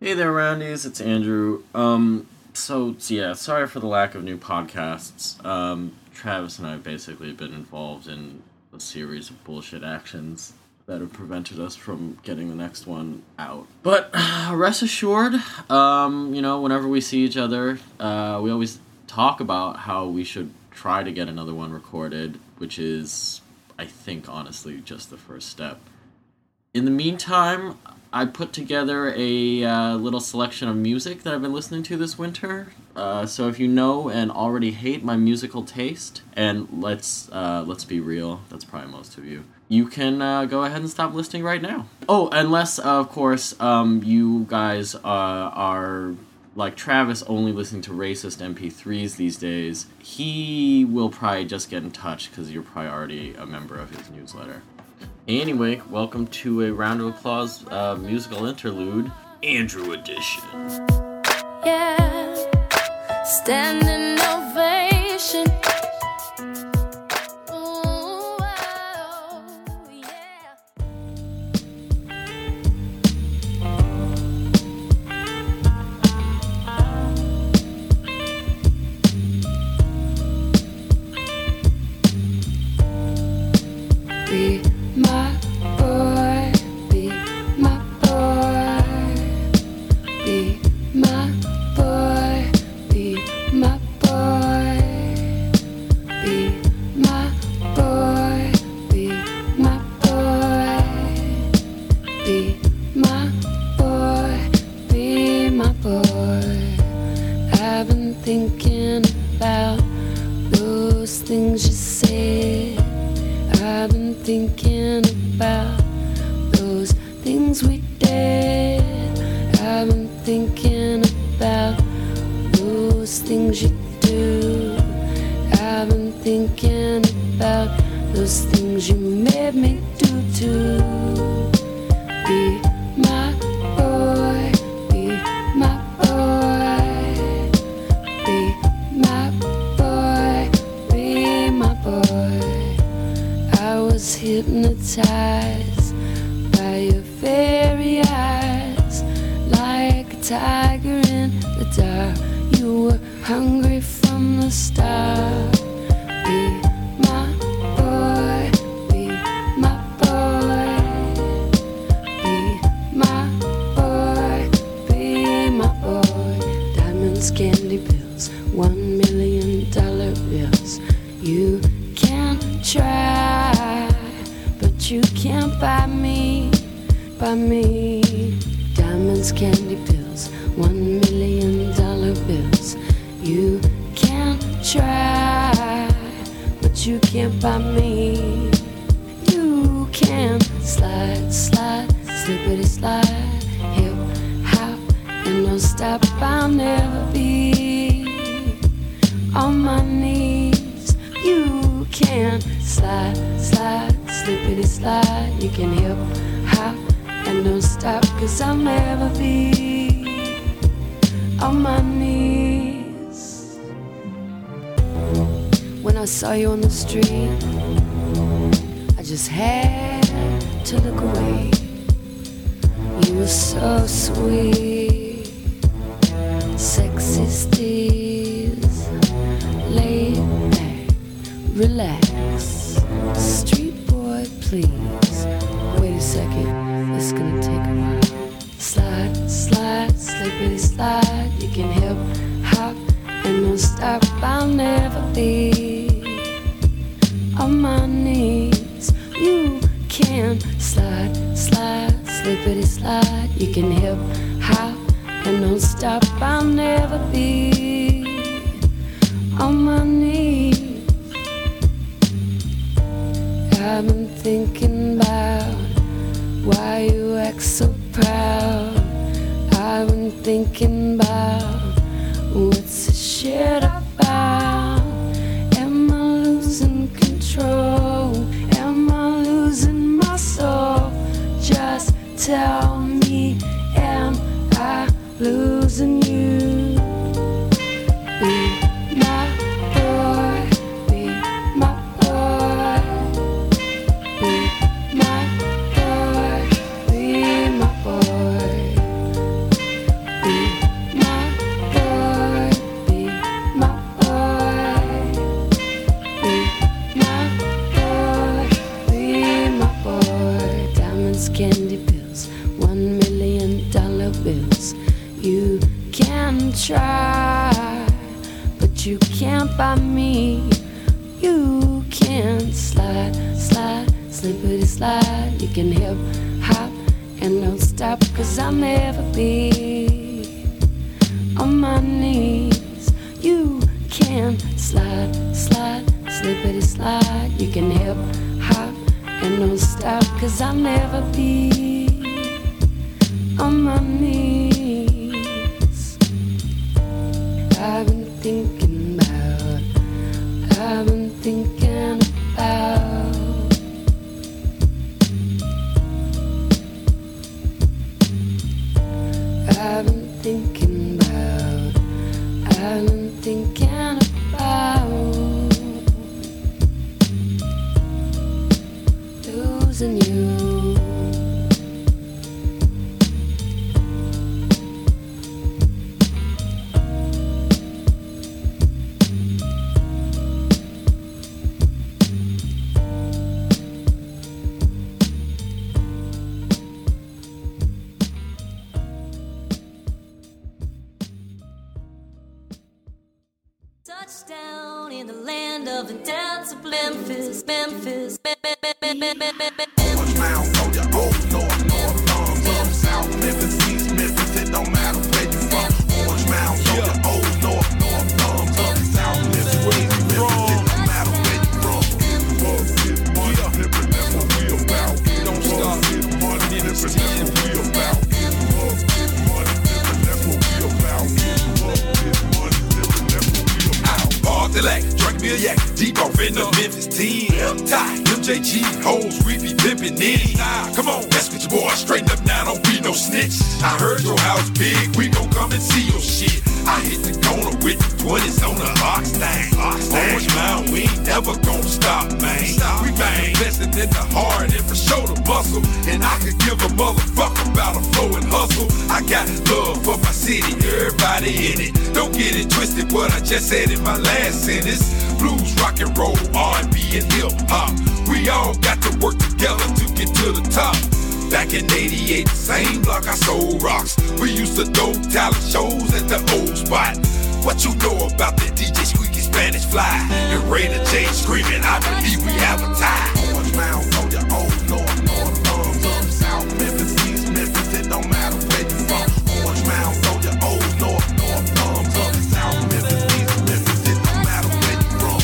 Hey there, Roundies. It's Andrew. Sorry for the lack of new podcasts. Travis and I have basically been involved in a series of bullshit actions that have prevented us from getting the next one out. But rest assured, whenever we see each other, we always talk about how we should try to get another one recorded, which is, I think, honestly, just the first step. In the meantime, I put together a little selection of music that I've been listening to this winter. So if you know and already hate my musical taste, and let's be real, that's probably most of you, you can go ahead and stop listening right now. Oh, unless, of course, you guys are like Travis, only listening to racist MP3s these days. He will probably just get in touch because you're probably already a member of his newsletter. Anyway, welcome to a round of applause musical interlude, Andrew edition. Yeah, standing ovation. Ooh, oh, yeah. Be my boy, be my boy, be my boy, be my boy, be my boy, be my boy, be my boy, be my boy. I've been thinking about those things you said. I've been thinking about those things we did. I've been thinking about those things you do. I've been thinking about those things you made me do too. Be my boy, be my boy, be my boy, be my boy. I was hypnotized by your very eyes, like a tiger in the dark. You were hungry from the start. Be my boy, be my boy, be my boy, be my boy. Diamonds, candy pills, $1 million bills. You can try, but you can't buy me, buy me. Diamonds, candy pills, $1 million bills. You can try, but you can't buy me. You can slide, slide, slippity slide, hip, hop, and don't stop. I'll never be on my knees. You can slide, slide, slippity slide. You can hip, hop, and don't stop, 'cause I'll never be on my knees. When I saw you on the street, I just had to look away. You were so sweet, sexy steez, laid back, relax, street boy, please. Wait a second, it's gonna take a while. Slide, slide, slippity slide. You can hip, hop, and don't stop. I'll never be on my knees. You can slide, slide, slippity slide. You can hip, hop, and don't stop. I'll never be on my knees. I've been thinking about why you act so proud. I've been thinking about what's this shit about. Am I losing control? Am I losing my soul? Just tell me, am I losing you? Be my boy, be my boy, be my boy, be my boy. Memphis. You can try, but you can't buy me. You can slide, slide, slippity slide. You can hip hop and don't stop, 'cause I'll never be on my knees. You can slide, slide, slippity slide. You can hip hop and don't stop, 'cause I'll never be on my knees. I've been thinking about, I've been thinking about I've been thinking about, I've been thinking about losing you. Touchdown in the land of the dance of Memphis, Memphis. Orange Mound, on your old north, north, thumbs south, Memphis, east Memphis, it don't matter where you from. Orange Mound, on your old north, north, thumbs south, Memphis, east Memphis, it don't matter where you from. Get money, flippin', that's what we about. Don't stop, get money, flippin', that's what we about. Get money, flippin', that's what we about. Get money, flippin', that's what we about. Park the lack, drink me a yak, deep off in the Memphis team. Tie, MJG, hoes, we be pimpin' in. Come on, mess with your boy, straighten up now, don't be no snitch. I heard your house big, we gon' come and see your shit. I hit the corner with the 20s on the ox thing. Orange Mound, we ain't never gon' stop, man. We bang, investing in the heart and for sure the muscle. And I could give a motherfucker about a flow and hustle. I got love for my city, everybody in it. Don't get it twisted, what I just said in my last sentence. Blues, rock and roll, R&B and hip hop. We all got to work together to get to the top. Back in 88, the same block I sold rocks. We used to do talent shows at the old spot. What you know about the DJ Squeaky Spanish Fly? And Raider J screaming, I believe we have a tie. Orange Mound, on your old north, north, thumbs south, Memphis, east Memphis, it don't matter where you from. Orange Mound, on your old north, north, thumbs south, Memphis, east Memphis, it don't matter where you from.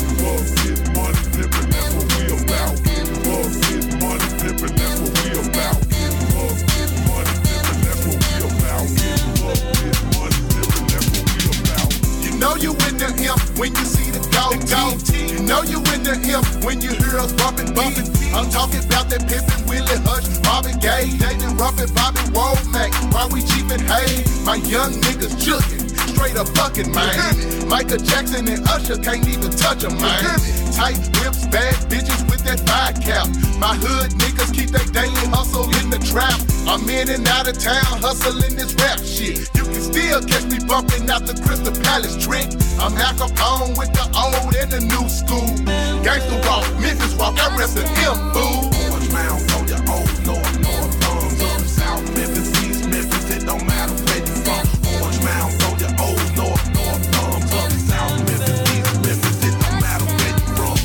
Get money, flippin', that's what we about. Get money, flippin', that's what we about. Get money, flippin', that's what we about. Get money, flippin', that's what we about. You know you in the imp when you see the gold team. You know you in the imp when you hear us bumpin'. I'm talking about that Pimpin' Willie Hush, Marvin Gaye, Jaden Ruffin, Bobby Womack. While we cheapin' hay, my young niggas jukin', straight up buckin', man. Michael Jackson and Usher can't even touch 'em, man. Tight whips, bad bitches with that 5 cap. My hood niggas keep their daily hustle in the trap. I'm in and out of town hustling this rap shit. You can still catch me bumping out the Crystal Palace trick. I'm Al Capone with the old and the new school. Gangsta walk, Memphis walk, I rest in him, fool. Orange Mound, on your old north, north, thumbs south, Memphis, east Memphis, it don't matter where you from. Orange Mound, on your old north, north, thumbs south, Memphis, east Memphis, it don't matter where you from.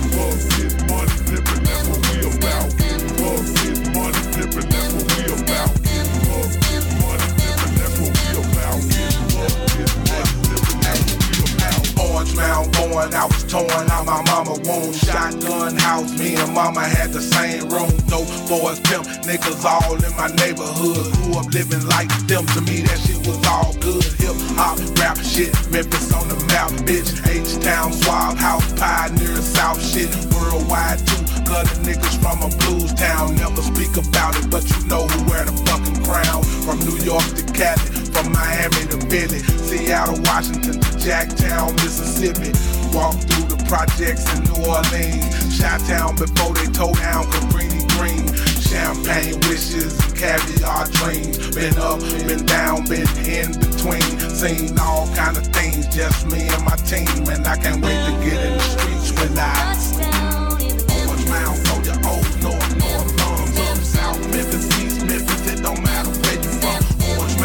Get money, flippin', that's what we about. Get money, flippin', that's what we about. Get money, flippin', that's what we about. Get money, flippin', that's what we about. Orange Mound born, I was torn out my mama womb. Shotgun house, me and mama had the same room. Dope boys, pimp, niggas all in my neighborhood. Grew up living like them, to me that shit was all good. Hip hop, rap shit, Memphis on the map, bitch. H-Town, Swab House, Pioneer, South shit. Worldwide too, gutter niggas from a blues town. Never speak about it, but you know who wear the fucking crown. From New York to Cali, from Miami to Philly, Seattle, Washington to Jacktown, Mississippi. Walk through the projects in New Orleans, Chi-Town before they tore down Cabrini Green. Champagne wishes and caviar dreams. Been up, been down, been in between. Seen all kind of things, just me and my team. And I can't wait to get in the streets when I Orange Mound, on your old north, north, thumbs south, Memphis, east Memphis, it don't matter where you from. Orange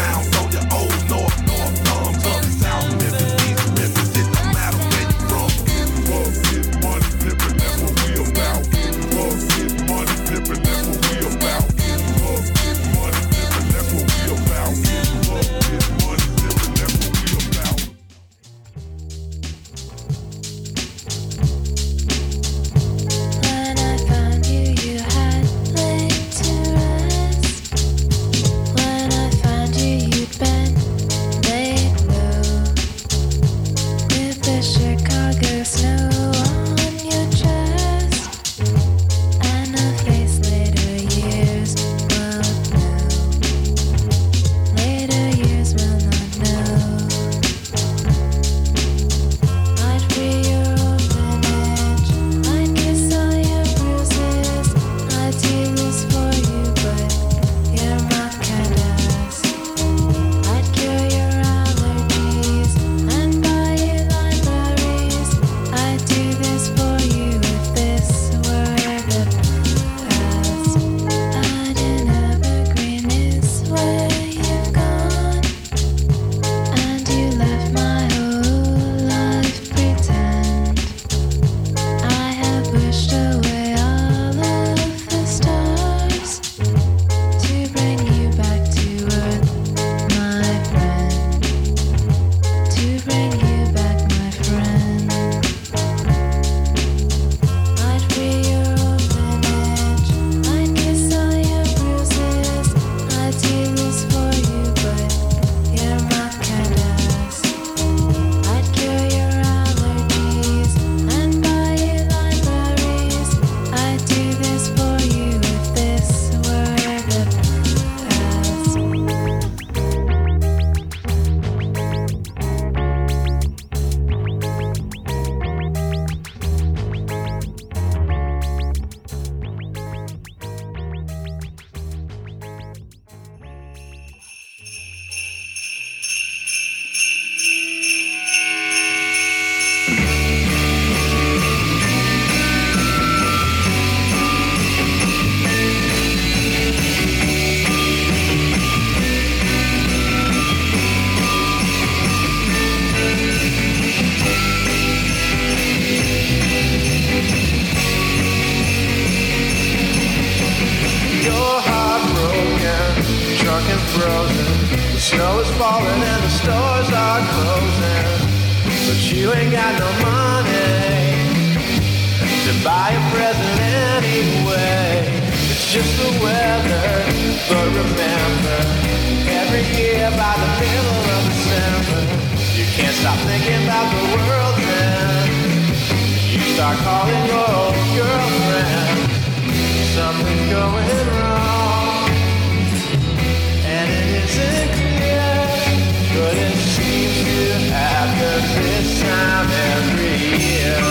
falling and the stores are closing, but you ain't got no money to buy a present anyway. It's just the weather, but remember, every year by the middle of December, you can't stop thinking about the world then. You start calling your old girlfriend. Something's going wrong, and it isn't clear, but it seems to happen this time every year.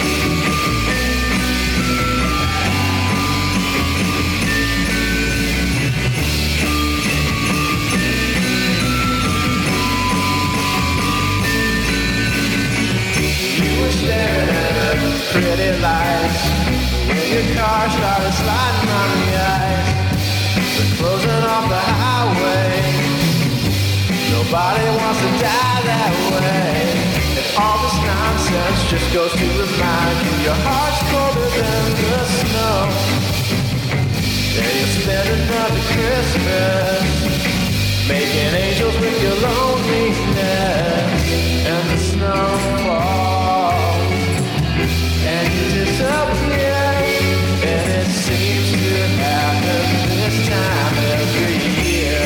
You were staring at the pretty lights when your car started sliding on the ice. They're closing off the highway. Nobody wants to die that way. And all this nonsense just goes to remind you your heart's colder than the snow. And you'll spend another Christmas making angels with your loneliness. And the snow falls and you disappear. And it seems to happen this time every year.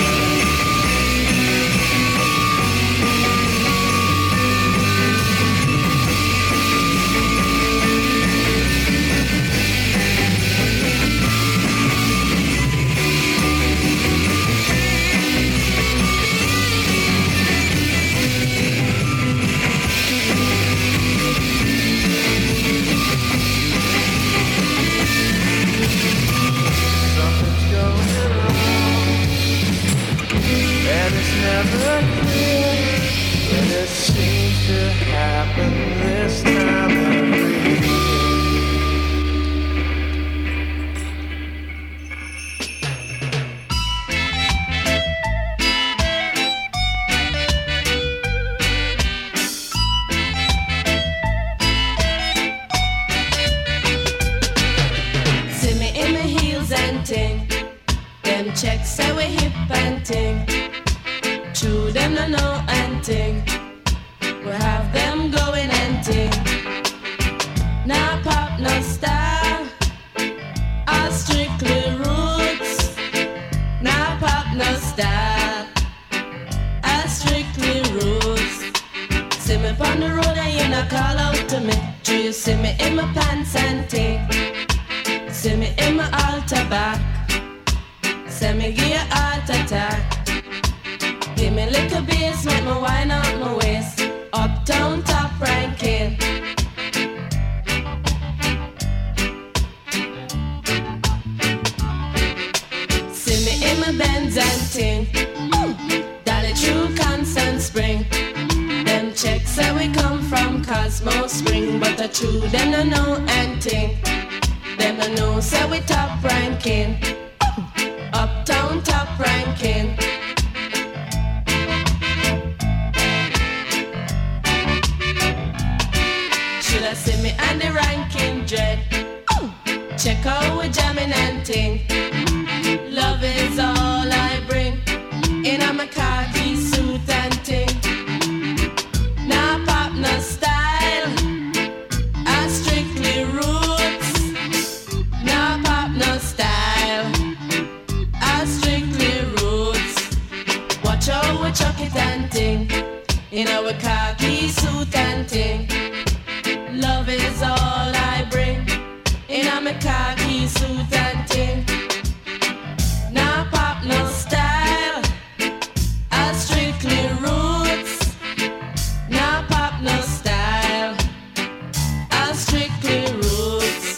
And it's never clear, but it seems to happen this time every year. See me in my heels and ting. Them checks say we hip and ting. True, them no know and ting. We have them going and ting. Nah pop, no style. All strictly roots. Nah pop, no style. All strictly roots. See me on the road and you not call out to me. Do you see me in my pants and ting? See me in my altar back. Say me give you heart attack. Give me little bass, make me wind up my waist. Uptown top ranking. See me in my Benz and ting. Dolly True Constant Spring. Them checks say we come from Cosmo Spring, but the true them no know and ting. Them no know say we top ranking. Uptown top ranking. Should I see me and the ranking dread? Check out we jamming and ting. Love is all I bring. In a my khaki suit and ting. Nah pop, no style. I strictly roots. Nah pop, no style. I strictly roots. Watch how we chuck it and ting. In our khaki suit and ting. Love is all I bring. In a my khaki suit and ting. Nah pop, no style. I strictly roots. Nah pop, no style. I strictly roots.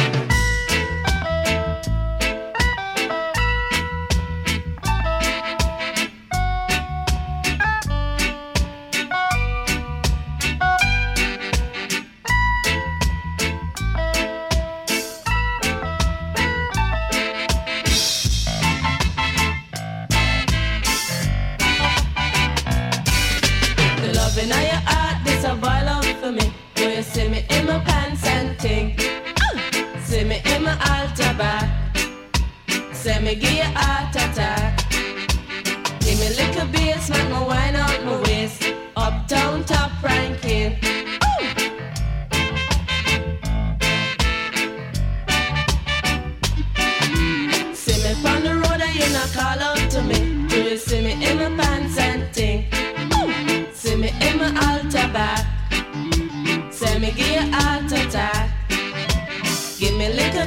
Loving how your heart, this a boil out for me. Do you see me in my pants and ting? See me in my altar back. Say me give you heart attack. Give me little bass, man,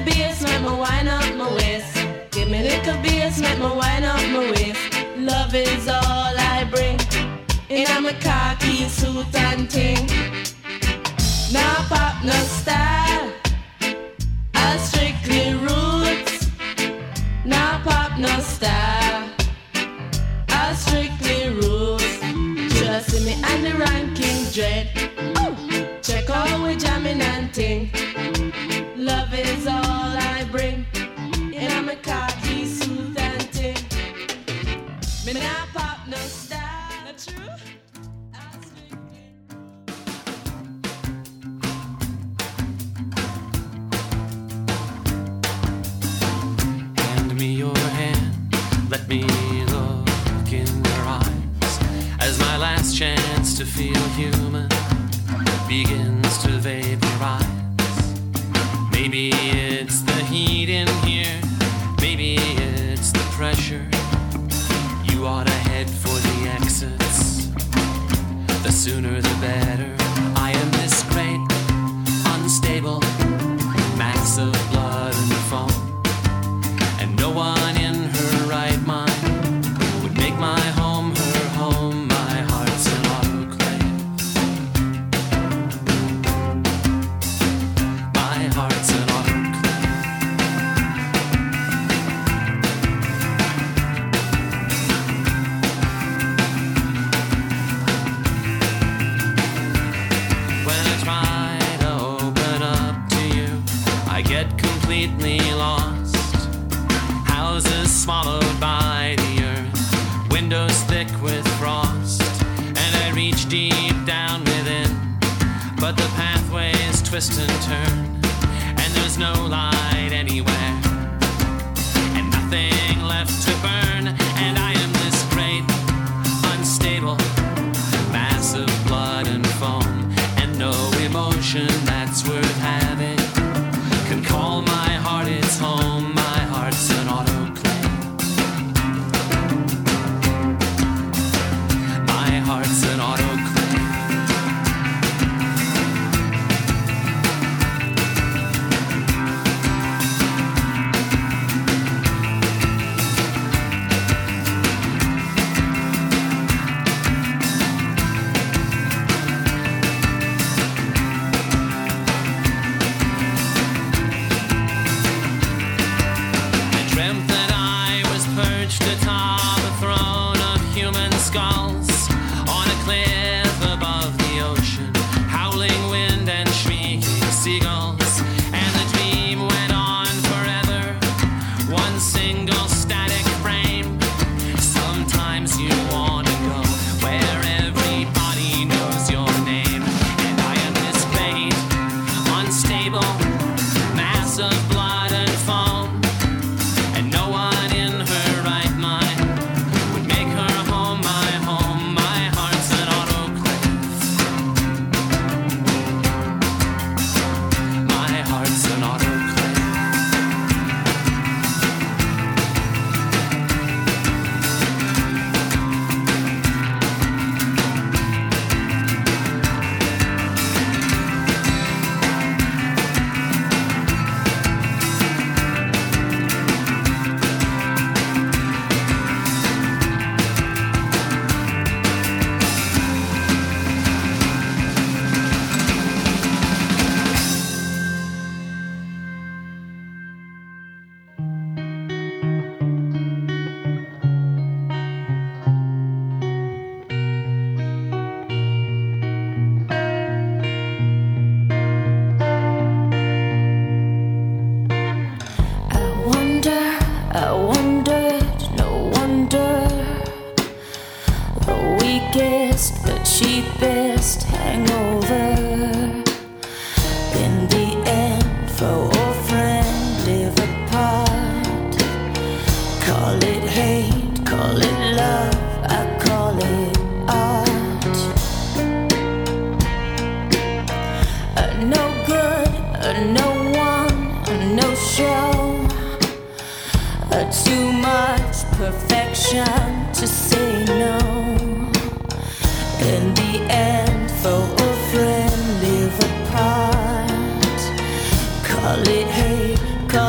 bass, make me wind up my waist. Give me little bass, make me wind up my waist. Love is all I bring. In a my khaki suit and ting. Now pop no style, I strictly roots. Now pop no style, I strictly roots. Just see me and the ranking dread. Check out we jamming and ting. Love is all I bring. In a my khaki suit and ting. Me now pop no style, not true? Hand me your hand, let me look in your eyes, as my last chance to feel human begins to vaporize. Maybe it's the heat in here, maybe it's the pressure. You ought to head for the exits, the sooner the better. I am this great, unstable mass of blood and foam, and no one in her right mind would make my home her home. My heart's an autoclave. My heart's an autoclave. When I try to open up to you, I get completely lost. Houses swallowed by the earth, windows thick with frost, and I reach deep down within, but the pathways twist and turn, and there's no light anywhere, and nothing left to burn, and I am this great, unstable mass of blood and foam, and no emotion that's worth having can call my heart its home. My heart's an autoclave. My heart's an autoclave. I dreamt that I was perched atop a throne of human skulls on a cliff above the ocean, howling wind and shrieking seagulls, and the dream went on forever, one single static frame. Sometimes you want to go where everybody knows your name, and I am this great, unstable mass of blood and foam, and no one in her right mind would make her home my home. My heart's an autoclave. My heart's an autoclave. I wondered, no wonder. The weakest, the cheapest hangover. In the end, foe or friend live apart. Call it hate, call it love, I call it art. No good, no one, no show. Too much perfection to say no. In the end, foe or friend live apart. Call it hate, call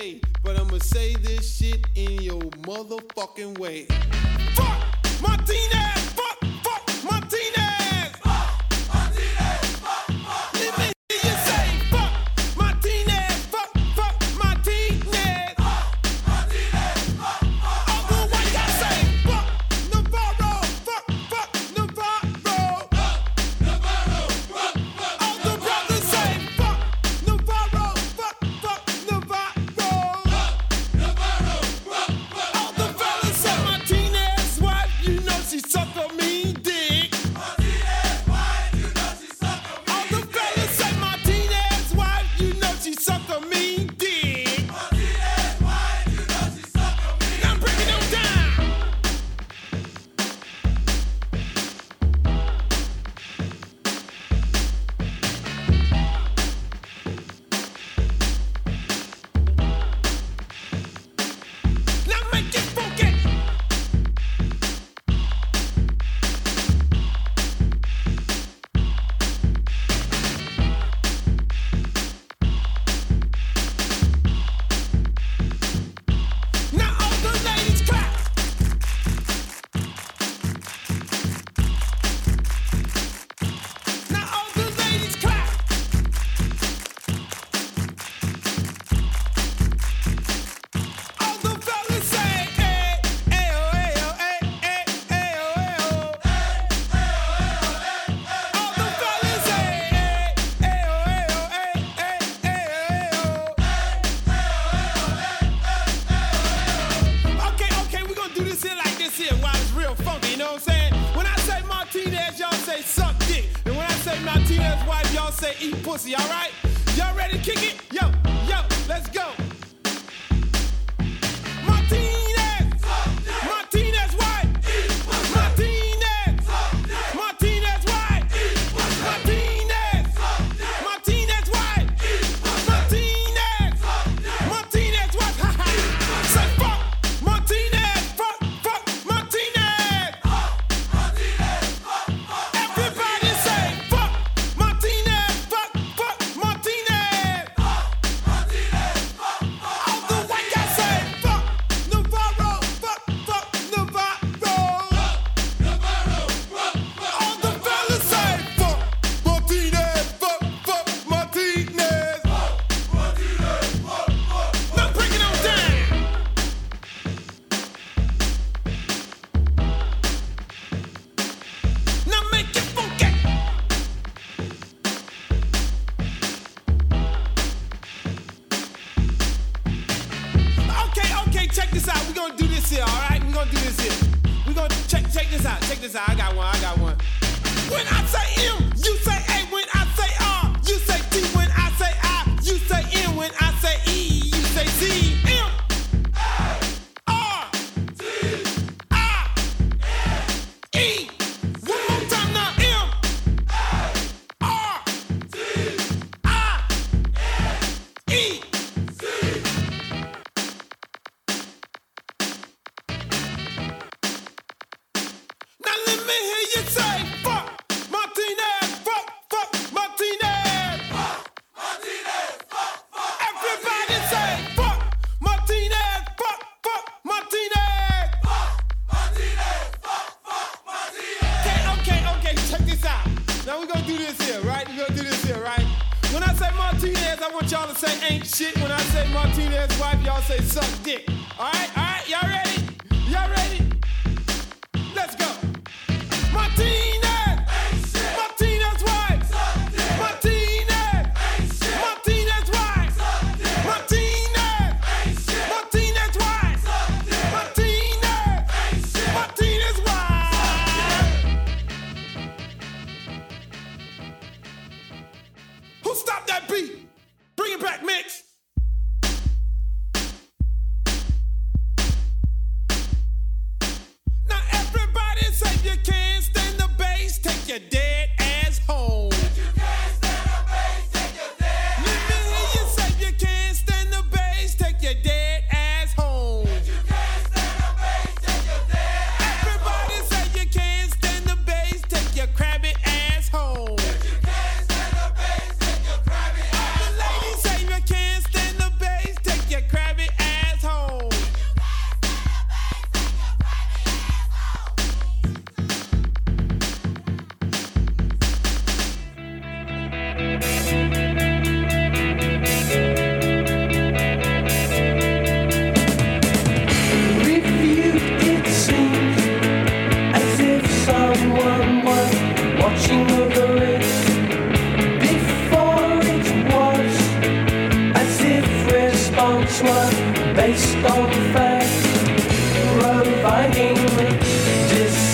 say, but I'ma say this shit in your motherfucking way. Fuck Martinez! Fuck Martinez! Fuck Martinez! Fuck Let me hear you say, fuck Martinez! Fuck Martinez! Fuck Martinez! All the white guys say, fuck Navarro! Fuck Navarro! All the brothers say, fuck Navarro! Fuck Navarro! All the fellas say, Martinez wife, you know she suck a mean dick. Martinez wife, you know she suck a mean dick. All the fellas say, Martinez wife, you know she suck a mean dick. Martinez wife, you know she suck a mean dick. Now I'm breaking them down. Now make it funky. Now all the ladies clap. Now all the ladies clap. All the fellas say, hey, hey, oh, hey, oh, hey, hey, hey, oh, hey, oh. All the fellas say, hey, hey, oh, hey, oh, hey, hey, hey, oh. Okay, we gonna do this here like this here while it's real funky, you know what I'm saying? When I say Martinez, y'all say suck dick. And when I say Martinez wife, y'all say eat pussy, alright? Y'all ready to kick it? Yo, let's go. Martinez! Martinez wife! Martinez! Martinez wife! Martinez! Martinez wife! Martinez! Martinez wife! Ha ha! Say fuck Martinez! Fuck Martinez! Everybody say fuck Martinez! Fuck Martinez! All the white guys say fuck Navarro! Fuck Navarro! All the fellas say fuck Martinez! Fuck Martinez! Now bring it on down! Now make it funky! Okay, check this out. We're gonna do this here, alright? We're gonna do this here. We're gonna check this out. Check this out. I got one. When I say M, you say A. When I say R, you say T. When I say I, you say N. When I say E, you say Z. M, R, I, E. One more time now. M, R, I, E. Now let me hear you say fuck Martinez, fuck Martinez. Everybody say fuck Martinez, fuck Martinez. Okay, check this out. Now we're gonna do this here, right? When I say Martinez, I want y'all to say ain't shit. When I say Martinez wife, y'all say suck dick. Alright, y'all ready? Let's go. Martinez! Martinez wife! Martinez! Martinez wife! Martinez! Martinez wife! Martinez wife! Who stopped that beat? Bring it back, mix!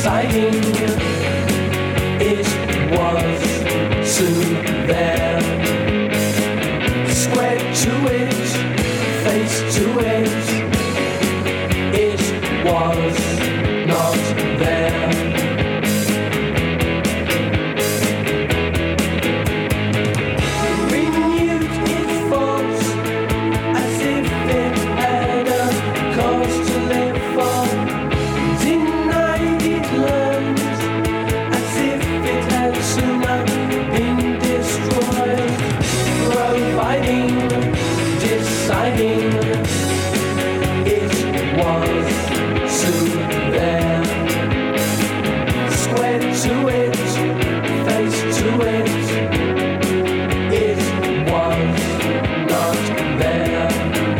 deciding it was soon there. Square to it, face to it, it was not there. Renewed its force as if it had a cause to live for. Denied it learned as if it had sooner been destroyed. Providing, deciding, it was soon there. Square to it, face to it, it was not there.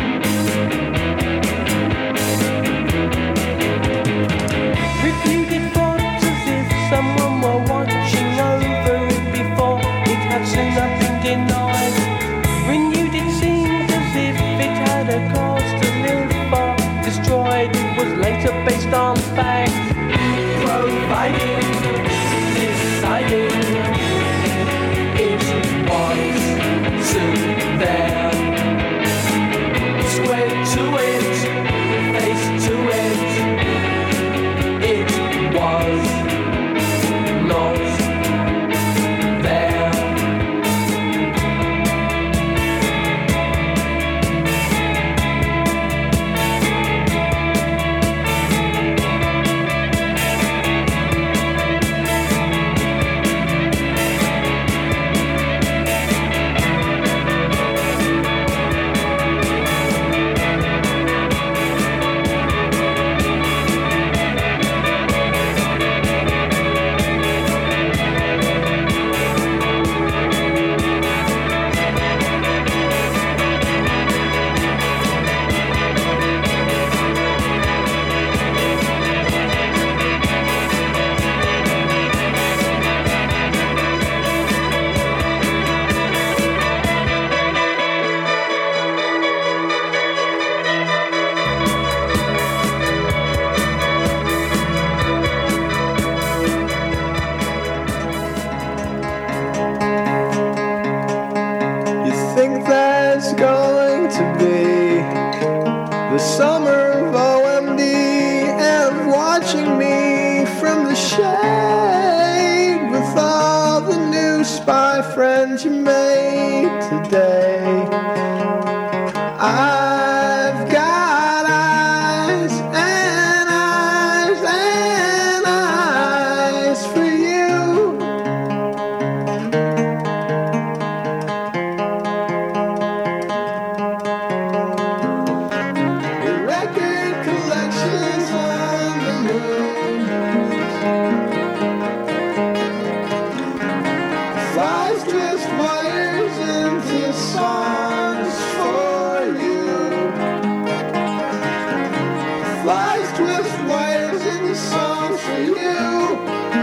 Reviewed it thought as if someone were watching over it before it had sooner been denied. Renewed it seemed as if it had a cause to live for. Destroyed it was later based on fact. Providing, deciding, it was soon there. Square to it, face to it, it was not there. You think that's going to be the summer of OMD and watching me from the shade with all the new spy friends you made today. I've got eyes and eyes and eyes for you. Your record collection's on the moon. Flies twist wires into songs for you. Flies twist wires into songs for you.